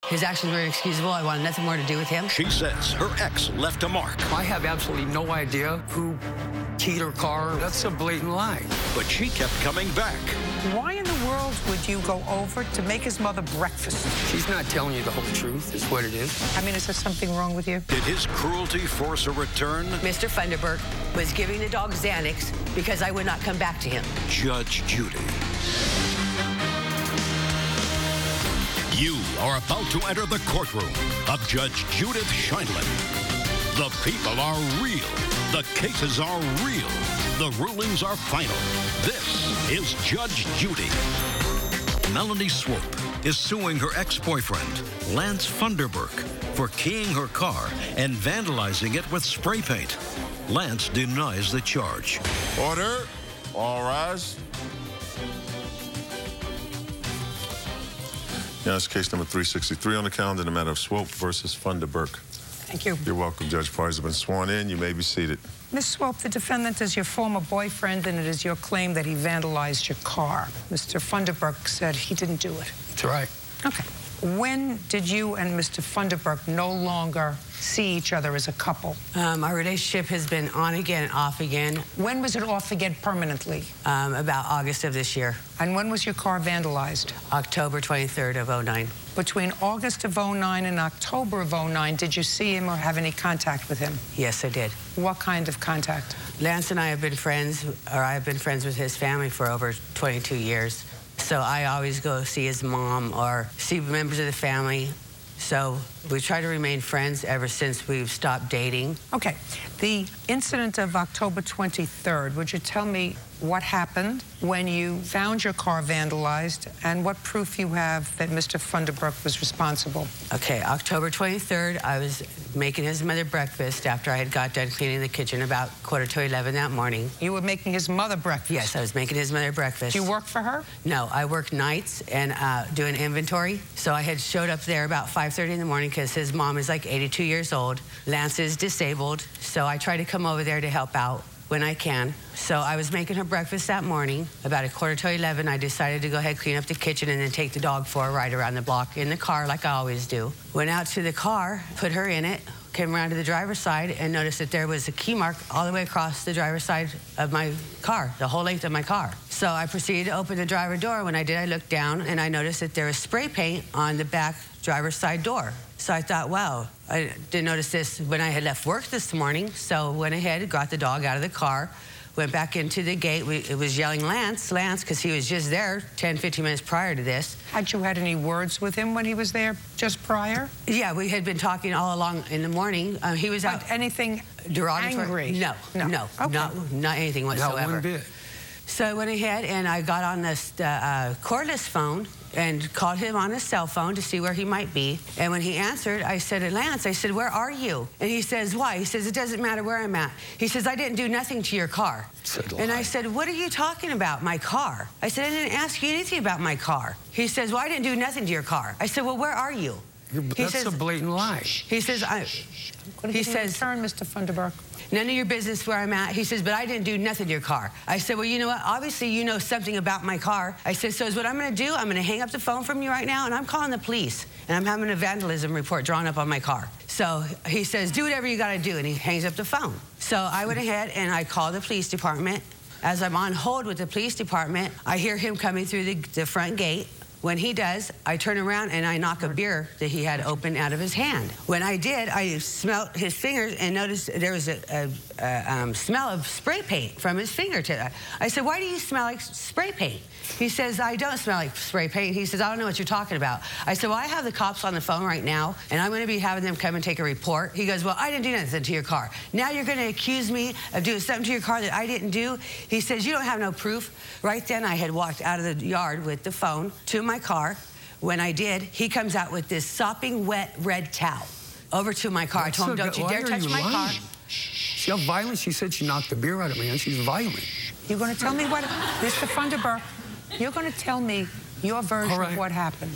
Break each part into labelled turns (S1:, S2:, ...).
S1: His actions were inexcusable. I wanted nothing more to do with him.
S2: She says her ex left a mark.
S3: I have absolutely no idea who keyed her car. That's a blatant lie.
S2: But she kept coming back.
S4: Why in the world would you go over to make his mother breakfast?
S3: She's not telling you the whole truth, is what it is.
S4: I mean, is there something wrong with you?
S2: Did his cruelty force a return?
S1: Mr. Funderburk was giving the dog Xanax because I would not come back to him.
S2: Judge Judy. You are about to enter the courtroom of Judge Judith Sheindlin. The people are real. The cases are real. The rulings are final. This is Judge Judy. Melanie Swope is suing her ex-boyfriend, Lance Funderburk, for keying her car and vandalizing it with spray paint. Lance denies the charge.
S5: Order. All rise. Now it's case number 363 on the calendar, the matter of Swope versus Funderburk.
S4: Thank you.
S5: You're welcome, Judge. Parties have been sworn in. You may be seated.
S4: Ms. Swope, the defendant is your former boyfriend, and it is your claim that he vandalized your car. Mr. Funderburk said he didn't do it.
S3: That's right.
S4: Okay. When did you and Mr. Funderburk no longer see each other as a couple?
S1: Our relationship has been on again, off again.
S4: When was it off again permanently?
S1: About August of this year.
S4: And when was your car vandalized?
S1: October 23rd of 09.
S4: Between August of 09 and October of 09, did you see him or have any contact with him?
S1: Yes, I did.
S4: What kind of contact?
S1: Lance and I have been friends, or I've been friends with his family for over 22 years. So I always go see his mom or see members of the family. So we try to remain friends ever since we've stopped dating.
S4: Okay. The incident of October 23rd, would you tell me what happened when you found your car vandalized and what proof you have that Mr. Funderburk was responsible?
S1: Okay, October 23rd, I was making his mother breakfast after I had got done cleaning the kitchen about 11:15 that morning.
S4: You were making his mother breakfast?
S1: Yes, I was making his mother breakfast.
S4: Do you work for her?
S1: No, I work nights and do an inventory. So I had showed up there about 5:30 in the morning because his mom is like 82 years old. Lance is disabled, so I try to come over there to help out when I can. So I was making her breakfast that morning. About 11:15, I decided to go ahead, clean up the kitchen, and then take the dog for a ride around the block in the car like I always do. Went out to the car, put her in it, came around to the driver's side and noticed that there was a key mark all the way across the driver's side of my car, the whole length of my car. So I proceeded to open the driver door. When I did, I looked down and I noticed that there was spray paint on the back driver's side door. So I thought, wow, I didn't notice this when I had left work this morning. So went ahead, got the dog out of the car, went back into the gate. It was yelling, Lance, Lance, because he was just there 10, 15 minutes prior to this.
S4: Had you had any words with him when he was there just prior?
S1: Yeah, we had been talking all along in the morning. He was out.
S4: But anything
S1: derogatory?
S4: angry?
S1: No,
S4: Okay.
S1: not anything whatsoever.
S3: Not one bit.
S1: So I went ahead and I got on this cordless phone and called him on his cell phone to see where he might be. And when he answered, I said, Lance, I said, where are you? And he says, why? He says, it doesn't matter where I'm at. He says, I didn't do nothing to your car. And I said, what are you talking about, my car? I said, I didn't ask you anything about my car. He says, well, I didn't do nothing to your car. I said, well, where are you?
S3: That's a blatant lie.
S1: He says, he says,
S4: turn, Mr. Funderburk.
S1: None of your business where I'm at. He says, but I didn't do nothing to your car. I said, well, you know what? Obviously, you know something about my car. I said, so is what I'm going to do, I'm going to hang up the phone from you right now, and I'm calling the police. And I'm having a vandalism report drawn up on my car. So he says, do whatever you got to do, and he hangs up the phone. So I went ahead, and I called the police department. As I'm on hold with the police department, I hear him coming through the front gate. When he does, I turn around and I knock a beer that he had open out of his hand. When I did, I smelled his fingers and noticed there was a smell of spray paint from his fingertip. I said, why do you smell like spray paint? He says, I don't smell like spray paint. He says, I don't know what you're talking about. I said, well, I have the cops on the phone right now, and I'm going to be having them come and take a report. He goes, well, I didn't do nothing to your car. Now you're going to accuse me of doing something to your car that I didn't do? He says, you don't have no proof. Right then, I had walked out of the yard with the phone to my car. When I did, he comes out with this sopping wet red towel over to my car. I told him, don't you dare touch my car.
S3: See how violent? She said she knocked the beer out of me, and she's violent.
S4: You're going to tell me what, Mr. Funderburk, you're going to tell me your version of what happened.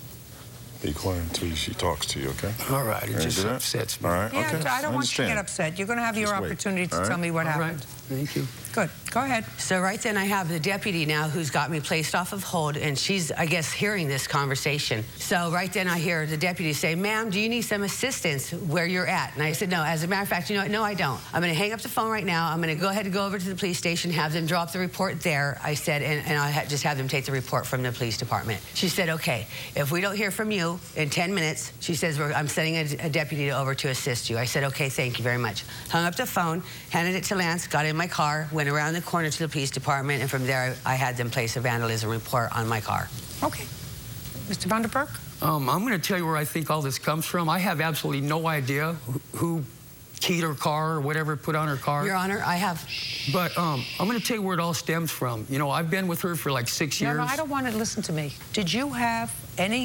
S5: Be quiet until she talks to you, okay?
S3: All right, it just upsets me.
S5: All right,
S4: Yeah,
S5: okay.
S4: I don't want you to get upset. You're going to have your opportunity to tell me what happened.
S3: Thank you.
S4: Good. Go ahead.
S1: So right then I have the deputy now who's got me placed off of hold, and she's, I guess, hearing this conversation. So right then I hear the deputy say, "Ma'am, do you need some assistance where you're at?" And I said, "No, as a matter of fact, you know what? No, I don't. I'm going to hang up the phone right now. I'm going to go ahead and go over to the police station, have them drop the report there," I said, and I'll just have them take the report from the police department. She said, "Okay, if we don't hear from you in 10 minutes, she says, I'm sending a deputy over to assist you." I said, "Okay, thank you very much." Hung up the phone, handed it to Lance, got in my car, went around the corner to the police department, and from there I had them place a vandalism report on my car.
S4: Okay. Mr. Vanderburg?
S3: I'm going to tell you where I think all this comes from. I have absolutely no idea who keyed her car or whatever put on her car.
S1: Your Honor, I have.
S3: But I'm going to tell you where it all stems from. You know, I've been with her for like 6 years.
S4: No, I don't want to listen to me. Did you have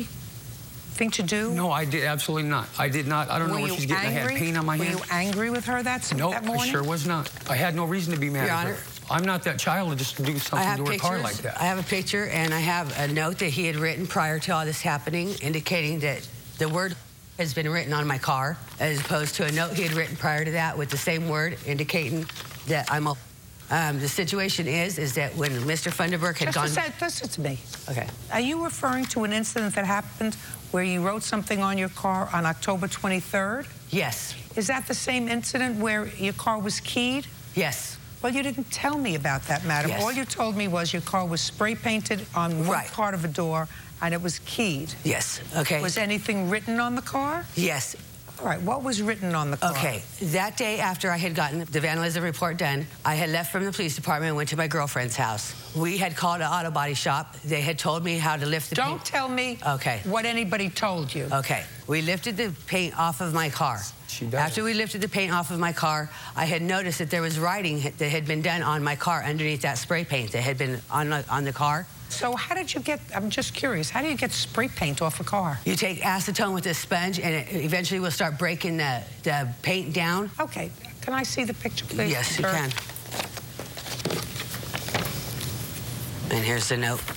S4: anything to do?
S3: No, I did absolutely not. I did not. I don't know what she's getting. I had paint on my hand.
S4: Were you angry with her that morning?
S3: No, I sure was not. I had no reason to be mad
S1: Your
S3: at her.
S1: Honor,
S3: I'm not that child to just do something to her car like that.
S1: I have a picture, and I have a note that he had written prior to all this happening, indicating that the word has been written on my car, as opposed to a note he had written prior to that with the same word, indicating that I'm a... the situation is that when Mr. Funderburk had gone...
S4: Listen to me.
S1: Okay.
S4: Are you referring to an incident that happened where you wrote something on your car on October 23rd?
S1: Yes.
S4: Is that the same incident where your car was keyed?
S1: Yes.
S4: Well, you didn't tell me about that, madam.
S1: Yes.
S4: All you told me was your car was spray painted on one part of a door and it was keyed.
S1: Yes. Okay.
S4: Was anything written on the car?
S1: Yes.
S4: All right, what was written on the car?
S1: Okay, that day after I had gotten the vandalism report done, I had left from the police department and went to my girlfriend's house. We had called an auto body shop. They had told me how to lift the paint.
S4: Don't tell me
S1: okay.
S4: what anybody told you.
S1: Okay, we lifted the paint off of my car.
S3: She does.
S1: After we lifted the paint off of my car, I had noticed that there was writing that had been done on my car underneath that spray paint that had been on the car.
S4: So how did you get, I'm just curious, how do you get spray paint off a car?
S1: You take acetone with a sponge and it eventually will start breaking the paint down.
S4: Okay, can I see the picture, please?
S1: Yes,
S4: sir?
S1: you can. And here's the note.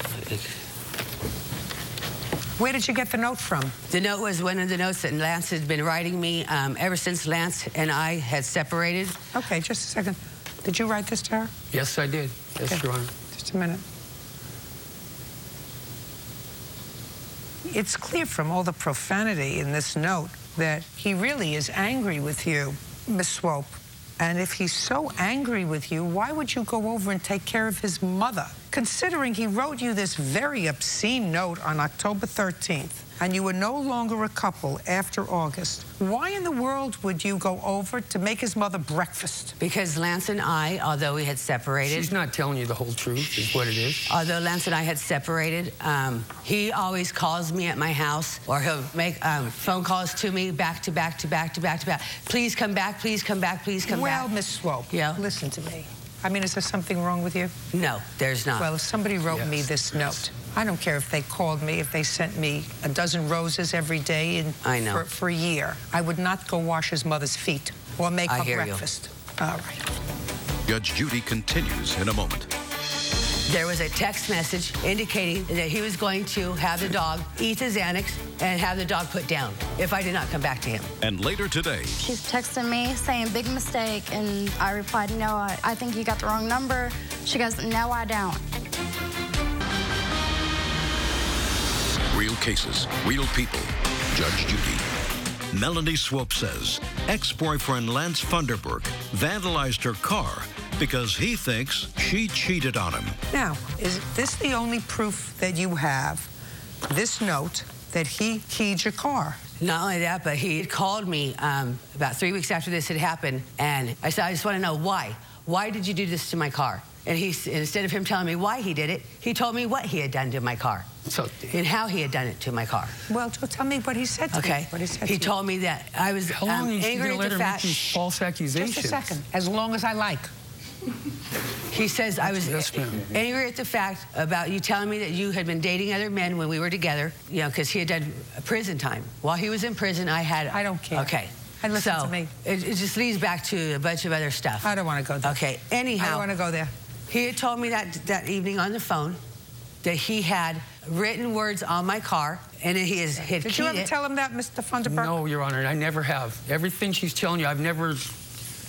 S4: Where did you get the note from?
S1: The note was one of the notes that Lance had been writing me ever since Lance and I had separated.
S4: Okay, just a second. Did you write this to her?
S3: Yes, I did. Yes,
S4: okay.
S3: Your Honor.
S4: Just a minute. It's clear from all the profanity in this note that he really is angry with you, Miss Swope. And if he's so angry with you, why would you go over and take care of his mother? Considering he wrote you this very obscene note on October 13th, and you were no longer a couple after August, why in the world would you go over to make his mother breakfast?
S1: Because Lance and I, although we had separated...
S3: She's not telling you the whole truth, is what it is.
S1: Although Lance and I had separated, he always calls me at my house, or he'll make phone calls to me back to back to back to back to back. Please come back, please come back, please come back.
S4: Well, Miss Swope,
S1: yeah?
S4: Listen to me. I mean, is there something wrong with you?
S1: No, there's not.
S4: Well, if somebody wrote me this note, I don't care if they called me, if they sent me a dozen roses every day for a year. I would not go wash his mother's feet or make her breakfast. All right.
S2: Judge Judy continues in a moment.
S1: There was a text message indicating that he was going to have the dog eat the Xanax and have the dog put down if I did not come back to him.
S2: And later today...
S6: She's texting me saying, "Big mistake," and I replied, "No, I think you got the wrong number." She goes, "No, I don't."
S2: Real cases, real people. Judge Judy. Melanie Swope says ex-boyfriend Lance Funderburk vandalized her car because he thinks she cheated on him.
S4: Now, is this the only proof that you have, this note, that he keyed your car?
S1: Not only that, but he called me about 3 weeks after this had happened, and I said, "I just want to know why. Why did you do this to my car?" And instead of him telling me why he did it, he told me what he had done to my car and how he had done it to my car.
S4: Well, tell me what he said to me. What he said
S1: he told me that I was
S3: How long is she
S1: angry
S3: going to let
S1: at
S3: her
S1: the
S3: make
S1: fact...
S3: these false accusations?
S4: Just a second. As long as I like.
S1: He says, I was angry at the fact about you telling me that you had been dating other men when we were together, you know, because he had done prison time. While he was in prison, I don't care. Okay.
S4: And listen to me.
S1: It just leads back to a bunch of other stuff.
S4: I don't want to go there.
S1: Okay. Anyhow.
S4: I don't want to go there.
S1: He had told me that evening on the phone that he had written words on my car and he had
S4: Did you ever tell him that, Mr. Funderburk?
S3: No, Your Honor, I never have. Everything she's telling you, I've never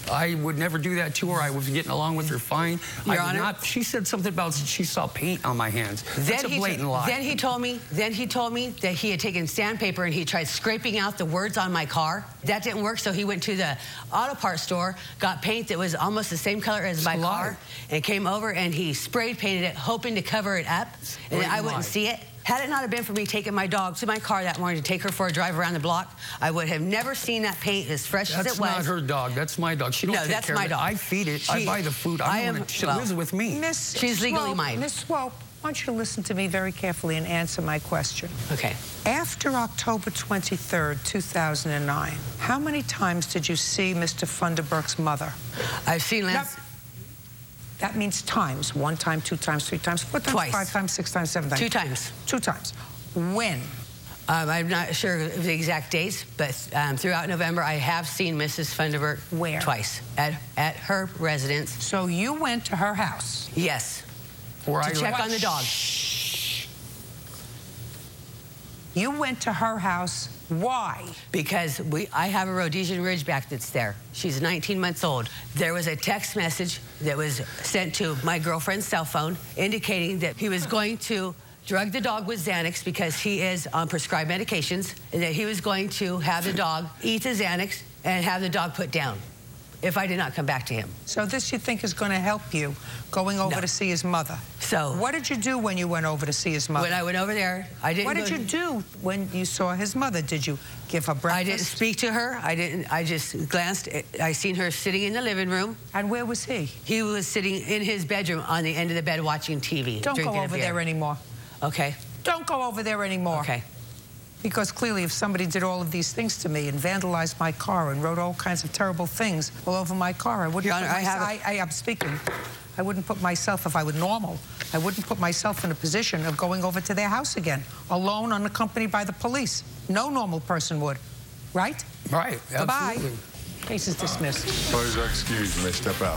S3: I would never do that to her. I was getting along with her fine.
S1: Your Honor?
S3: She said something about she saw paint on my hands. That's a blatant lie.
S1: Then he told me that he had taken sandpaper and he tried scraping out the words on my car. That didn't work, so he went to the auto parts store, got paint that was almost the same color as my car, and came over and he sprayed painted it, hoping to cover it up, and I wouldn't see it. Had it not have been for me taking my dog to my car that morning to take her for a drive around the block, I would have never seen that paint as fresh as it was.
S3: That's not her dog. That's my dog. She don't take
S1: that's
S3: care
S1: my
S3: of it.
S1: dog.
S3: I feed it. I buy the food. She lives with me.
S1: She's legally mine.
S4: Miss Swope, I want you to listen to me very carefully and answer my question.
S1: Okay.
S4: After October 23rd, 2009, how many times did you see Mr. Funderburk's mother?
S1: I've seen Lance.
S4: That means times. 1 time, 2 times, 3 times, 4 times,
S1: Twice.
S4: 5 times, 6 times, 7 times.
S1: 2 times.
S4: 2 times. When?
S1: I'm not sure of the exact dates, but throughout November, I have seen Mrs. Funderburk.
S4: Where?
S1: Twice. At her residence.
S4: So you went to her house?
S1: Yes.
S4: To
S1: check on the dog.
S4: You went to her house. Why?
S1: Because I have a Rhodesian Ridgeback that's there. She's 19 months old. There was a text message that was sent to my girlfriend's cell phone indicating that he was going to drug the dog with Xanax because he is on prescribed medications, and that he was going to have the dog eat the Xanax and have the dog put down if I did not come back to him.
S4: So this you think is going to help you going over to see his mother?
S1: So
S4: what did you do when you went over to see his mother?
S1: When I went over there, I didn't.
S4: What did you do when you saw his mother? Did you give her breakfast?
S1: I didn't speak to her. I just glanced. I seen her sitting in the living room.
S4: And where was he?
S1: He was sitting in his bedroom on the end of the bed watching TV.
S4: Don't go over there anymore.
S1: Okay.
S4: Don't go over there anymore.
S1: Okay.
S4: Because clearly if somebody did all of these things to me and vandalized my car and wrote all kinds of terrible things all over my car, I wouldn't.
S1: Your Honor,
S4: I'm speaking. I wouldn't put myself, if I were normal, I wouldn't put myself in a position of going over to their house again, alone, unaccompanied by the police. No normal person would. Right?
S3: Right.
S4: Goodbye.
S3: Absolutely.
S4: Case is dismissed.
S5: Please excuse me. Step out.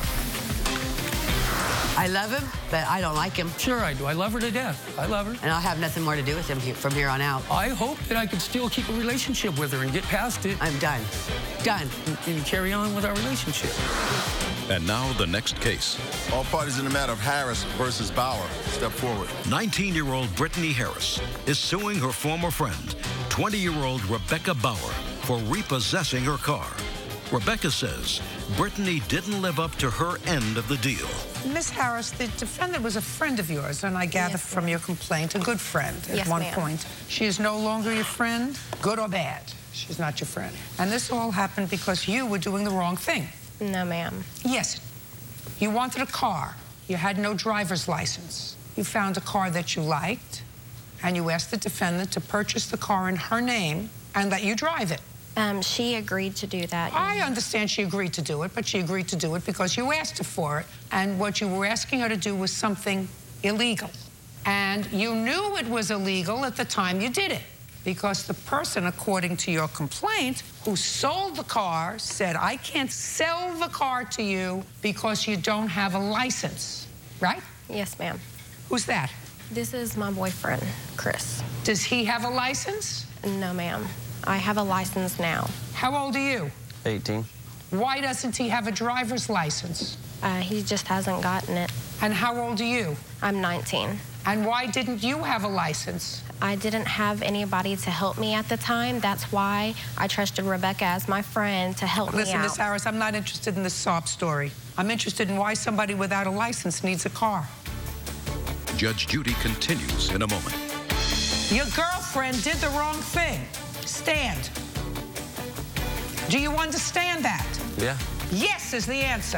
S1: I love him, but I don't like him.
S3: Sure I do. I love her to death. I love her.
S1: And I'll have nothing more to do with him from here on out.
S3: I hope that I can still keep a relationship with her and get past it.
S1: I'm done. Done.
S3: And carry on with our relationship.
S2: And now the next case.
S5: All parties in the matter of Harris versus Bauer. Step forward.
S2: 19-year-old Brittany Harris is suing her former friend, 20-year-old Rebecca Bauer, for repossessing her car. Rebecca says Brittany didn't live up to her end of the deal.
S4: Miss Harris, the defendant was a friend of yours, and I gather from your complaint, a good friend at one point. She is no longer your friend, good or bad. She's not your friend. And this all happened because you were doing the wrong thing.
S7: No, ma'am.
S4: Yes. You wanted a car. You had no driver's license. You found a car that you liked, and you asked the defendant to purchase the car in her name and let you drive it.
S7: She agreed to do that.
S4: I understand she agreed to do it, but she agreed to do it because you asked her for it. And what you were asking her to do was something illegal. And you knew it was illegal at the time you did it, because the person, according to your complaint, who sold the car said, I can't sell the car to you because you don't have a license, right?
S7: Yes, ma'am.
S4: Who's that?
S7: This is my boyfriend, Chris.
S4: Does he have a license?
S7: No, ma'am. I have a license now.
S4: How old are you?
S8: 18.
S4: Why doesn't he have a driver's license?
S7: He just hasn't gotten it.
S4: And how old are you?
S7: I'm 19.
S4: And why didn't you have a license?
S7: I didn't have anybody to help me at the time. That's why I trusted Rebecca as my friend to help me out.
S4: Listen, Miss Harris, I'm not interested in this sob story. I'm interested in why somebody without a license needs a car.
S2: Judge Judy continues in a moment.
S4: Your girlfriend did the wrong thing. Stand. Do you understand that?
S8: Yeah.
S4: Yes is the answer.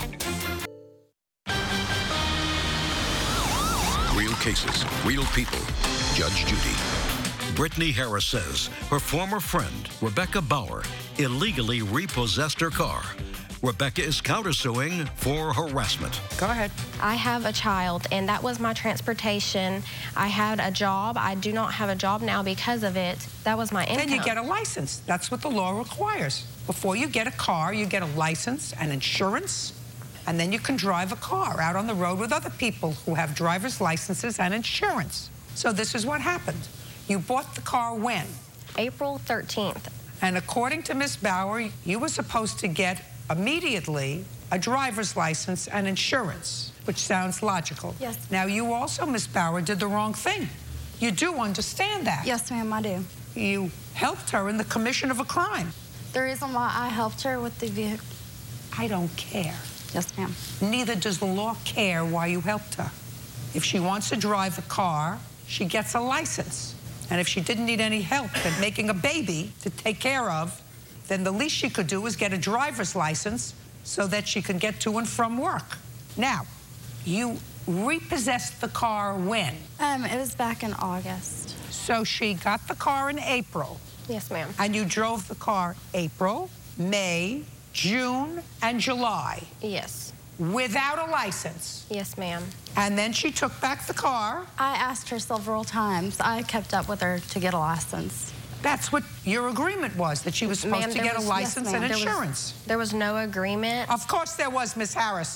S2: Real cases, real people. Judge Judy. Brittany Harris says her former friend, Rebecca Bauer, illegally repossessed her car. Rebecca is countersuing for harassment.
S4: Go ahead.
S7: I have a child, and that was my transportation. I had a job. I do not have a job now because of it. That was my income.
S4: Then you get a license. That's what the law requires. Before you get a car, you get a license and insurance, and then you can drive a car out on the road with other people who have driver's licenses and insurance. So this is what happened. You bought the car when?
S7: April 13th.
S4: And according to Miss Bauer, you were supposed to get immediately a driver's license and insurance, which sounds logical.
S6: Yes.
S4: Now, you also, Miss Bauer, did the wrong thing. You do understand that.
S6: Yes, ma'am, I do.
S4: You helped her in the commission of a crime.
S6: The reason why I helped her with the vehicle.
S4: I don't care.
S6: Yes, ma'am.
S4: Neither does the law care why you helped her. If she wants to drive a car, she gets a license. And if she didn't need any help at making a baby to take care of, then the least she could do is get a driver's license so that she can get to and from work. Now, you repossessed the car when?
S6: It was back in August.
S4: So she got the car in April.
S7: Yes, ma'am.
S4: And you drove the car April, May, June, and July
S7: Yes.
S4: without a license.
S7: Yes, ma'am.
S4: And then she took back the car.
S6: I asked her several times. I kept up with her to get a license.
S4: That's what your agreement was, that she was supposed to get a license and insurance.
S7: There was no agreement.
S4: Of course there was, Miss Harris.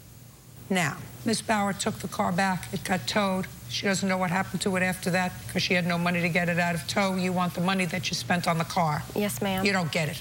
S4: Now, Miss Bauer took the car back. It got towed. She doesn't know what happened to it after that because she had no money to get it out of tow. You want the money that you spent on the car.
S7: Yes, ma'am.
S4: You don't get it.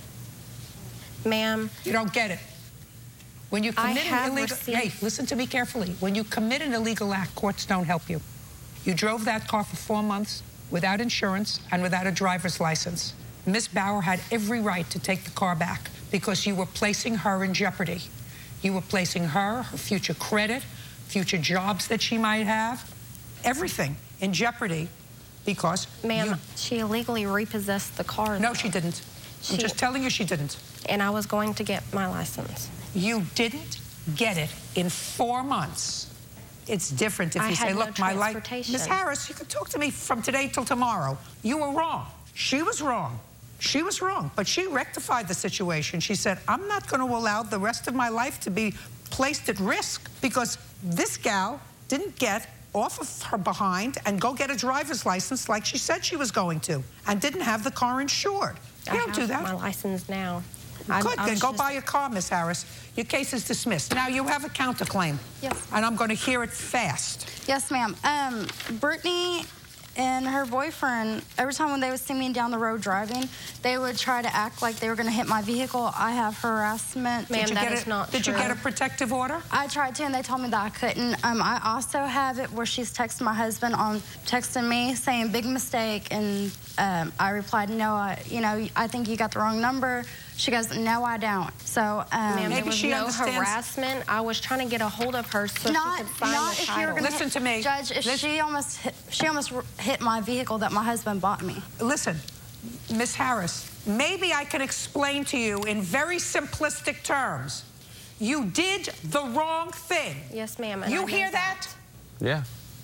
S7: Ma'am.
S4: You don't get it. When you commit an illegal... Hey, listen to me carefully. When you commit an illegal act, courts don't help you. You drove that car for 4 months without insurance and without a driver's license. Miss Bauer had every right to take the car back because you were placing her in jeopardy. You were placing her future credit, future jobs that she might have, everything in jeopardy because...
S7: Ma'am, she illegally repossessed the car.
S4: No, she didn't. I'm just telling you she didn't.
S7: And I was going to get my license.
S4: You didn't get it in 4 months. It's different if you say, look, my life... Miss Harris, you can talk to me from today till tomorrow. You were wrong. She was wrong. She was wrong, but she rectified the situation. She said, I'm not going to allow the rest of my life to be placed at risk because this gal didn't get off of her behind and go get a driver's license like she said she was going to and didn't have the car insured. You don't do that.
S7: I have my license now.
S4: Good, then go buy a car, Miss Harris. Your case is dismissed. Now, you have a counterclaim.
S6: Yes.
S4: And I'm going to hear it fast.
S6: Yes, ma'am. Brittany and her boyfriend, every time when they would see me down the road driving, they would try to act like they were going to hit my vehicle. I have harassment.
S7: Ma'am, that is not true.
S4: Did you get a protective order?
S6: I tried to, and they told me that I couldn't. I also have it where she's texting my husband on texting me saying big mistake, and I replied, no, I think you got the wrong number. She goes, no, I don't. So
S7: ma'am, there
S4: maybe
S7: was no harassment. I was trying to get a hold of her so she could sign the title.
S4: Listen to me.
S6: Judge, if she almost hit my vehicle that my husband bought me.
S4: Listen, Miss Harris, maybe I can explain to you in very simplistic terms. You did the wrong thing.
S7: Yes, ma'am.
S4: You hear that?
S8: Yeah.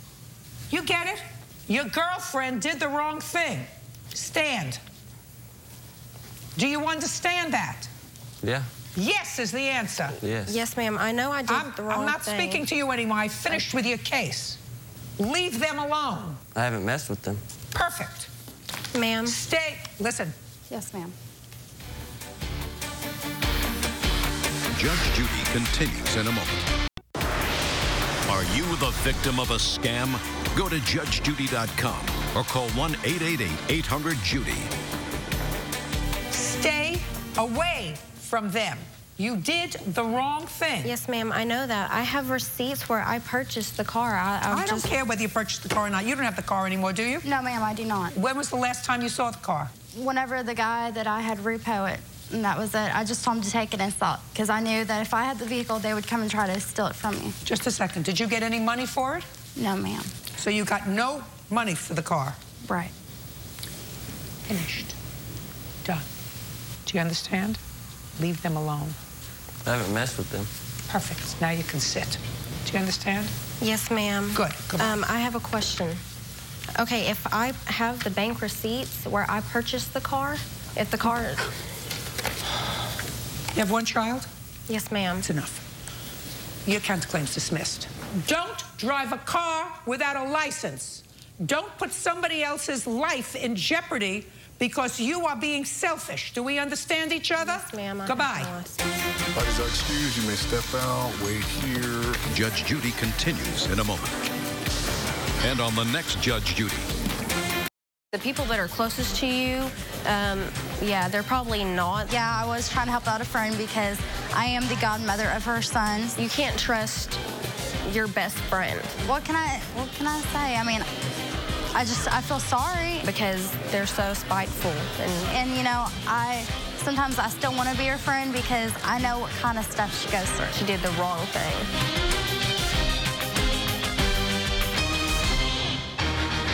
S4: You get it? Your girlfriend did the wrong thing. Stand. Do you understand that?
S8: Yeah.
S4: Yes is the answer.
S8: Yes.
S7: Yes, ma'am. I know I did the wrong thing.
S4: I'm not speaking to you anymore. I finished with your case. Leave them alone.
S8: I haven't messed with them.
S4: Perfect.
S7: Ma'am.
S4: Stay. Listen.
S6: Yes, ma'am.
S2: Judge Judy continues in a moment. Are you the victim of a scam? Go to judgejudy.com or call 1-888-800-JUDY.
S4: Stay away from them. You did the wrong thing.
S7: Yes, ma'am, I know that. I have receipts where I purchased the car.
S4: I don't care whether you purchased the car or not. You don't have the car anymore, do you?
S6: No, ma'am, I do not.
S4: When was the last time you saw the car?
S6: Whenever the guy that I had repo it, and that was it. I just told him to take it and sell it because I knew that if I had the vehicle, they would come and try to steal it from me.
S4: Just a second. Did you get any money for it?
S6: No, ma'am.
S4: So you got no money for the car?
S6: Right.
S4: Finished. Done. Do you understand? Leave them alone.
S8: I haven't messed with them.
S4: Perfect. Now you can sit. Do you understand?
S7: Yes, ma'am.
S4: Good. Goodbye.
S7: I have a question. Okay, if I have the bank receipts where I purchased the car, if the car...
S4: You have one child?
S7: Yes, ma'am.
S4: It's enough. Your counterclaim's dismissed. Don't drive a car without a license. Don't put somebody else's life in jeopardy because you are being selfish. Do we understand each other?
S7: Yes, ma'am.
S4: Goodbye.
S5: Parties are excused. You may step out. Wait here.
S2: Judge Judy continues in a moment. And on the next Judge Judy.
S7: The people that are closest to you, yeah, they're probably not.
S6: Yeah, I was trying to help out a friend because I am the godmother of her sons.
S7: You can't trust your best friend.
S6: What can I say? I mean, I feel sorry.
S7: Because they're so spiteful.
S6: And you know, sometimes I still want to be her friend because I know what kind of stuff she goes through.
S7: She did the wrong thing.